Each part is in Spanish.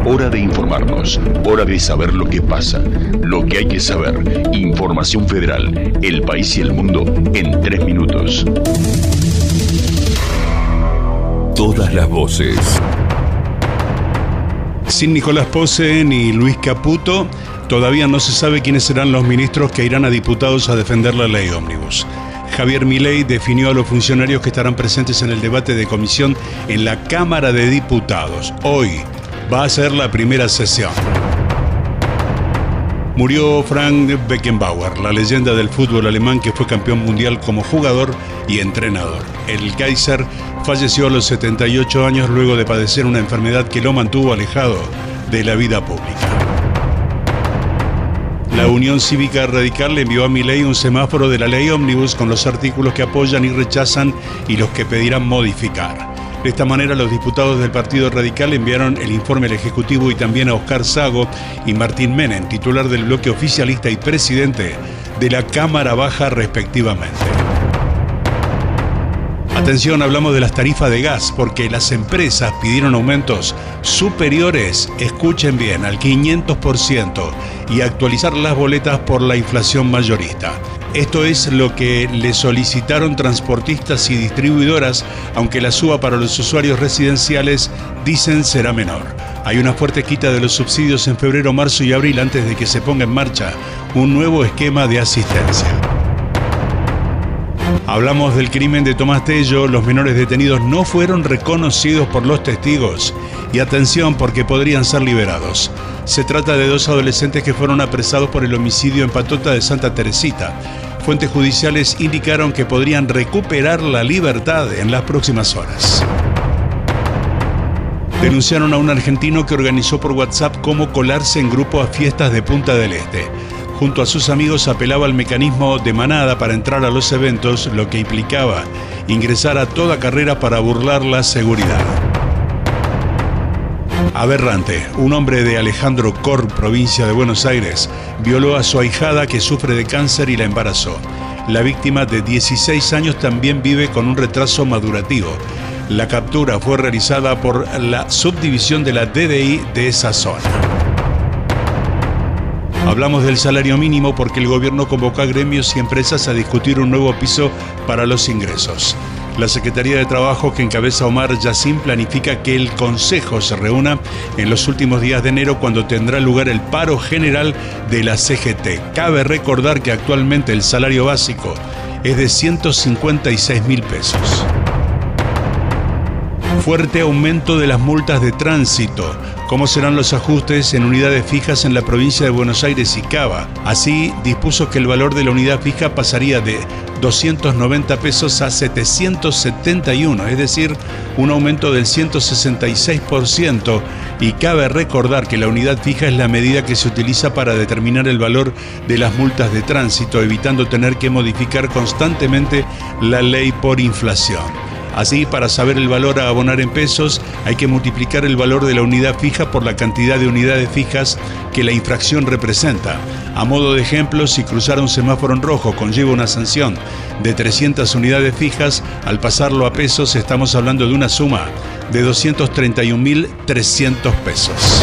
Hora de informarnos, hora de saber lo que pasa, lo que hay que saber. Información Federal, el país y el mundo en 3 minutos. Todas las voces. Sin Nicolás Posse ni Luis Caputo, todavía no se sabe quiénes serán los ministros que irán a diputados a defender la ley ómnibus. Javier Milei definió a los funcionarios que estarán presentes en el debate de comisión en la Cámara de Diputados. Hoy va a ser la primera sesión. Murió Frank Beckenbauer, la leyenda del fútbol alemán que fue campeón mundial como jugador y entrenador. El Kaiser falleció a los 78 años luego de padecer una enfermedad que lo mantuvo alejado de la vida pública. La Unión Cívica Radical le envió a Milei un semáforo de la ley ómnibus con los artículos que apoyan y rechazan y los que pedirán modificar. De esta manera, los diputados del Partido Radical enviaron el informe al Ejecutivo y también a Oscar Sago y Martín Menem, titular del bloque oficialista y presidente de la Cámara Baja respectivamente. Atención, hablamos de las tarifas de gas porque las empresas pidieron aumentos superiores, escuchen bien, al 500% y actualizar las boletas por la inflación mayorista. Esto es lo que le solicitaron transportistas y distribuidoras, aunque la suba para los usuarios residenciales dicen será menor. Hay una fuerte quita de los subsidios en febrero, marzo y abril antes de que se ponga en marcha un nuevo esquema de asistencia. Hablamos del crimen de Tomás Tello. Los menores detenidos no fueron reconocidos por los testigos. Y atención, porque podrían ser liberados. Se trata de 2 adolescentes que fueron apresados por el homicidio en Patota de Santa Teresita. Fuentes judiciales indicaron que podrían recuperar la libertad en las próximas horas. Denunciaron a un argentino que organizó por WhatsApp cómo colarse en grupo a fiestas de Punta del Este. Junto a sus amigos apelaba al mecanismo de manada para entrar a los eventos, lo que implicaba ingresar a toda carrera para burlar la seguridad. Aberrante, un hombre de Alejandro Korn, provincia de Buenos Aires, violó a su ahijada que sufre de cáncer y la embarazó. La víctima de 16 años también vive con un retraso madurativo. La captura fue realizada por la subdivisión de la DDI de esa zona. Hablamos del salario mínimo porque el gobierno convocó a gremios y empresas a discutir un nuevo piso para los ingresos. La Secretaría de Trabajo que encabeza Omar Yassin planifica que el Consejo se reúna en los últimos días de enero cuando tendrá lugar el paro general de la CGT. Cabe recordar que actualmente el salario básico es de 156.000 pesos. Fuerte aumento de las multas de tránsito. ¿Cómo serán los ajustes en unidades fijas en la provincia de Buenos Aires y Cava? Así, dispuso que el valor de la unidad fija pasaría de 290 pesos a 771, es decir, un aumento del 166%, y cabe recordar que la unidad fija es la medida que se utiliza para determinar el valor de las multas de tránsito, evitando tener que modificar constantemente la ley por inflación. Así, para saber el valor a abonar en pesos, hay que multiplicar el valor de la unidad fija por la cantidad de unidades fijas que la infracción representa. A modo de ejemplo, si cruzar un semáforo en rojo conlleva una sanción de 300 unidades fijas, al pasarlo a pesos estamos hablando de una suma de 231.300 pesos.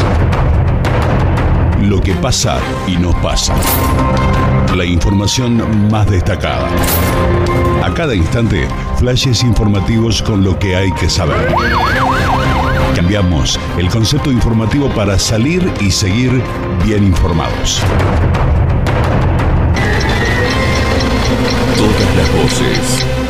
Lo que pasa y no pasa. La información más destacada. A cada instante, flashes informativos con lo que hay que saber. Cambiamos el concepto informativo para salir y seguir bien informados. Todas las voces.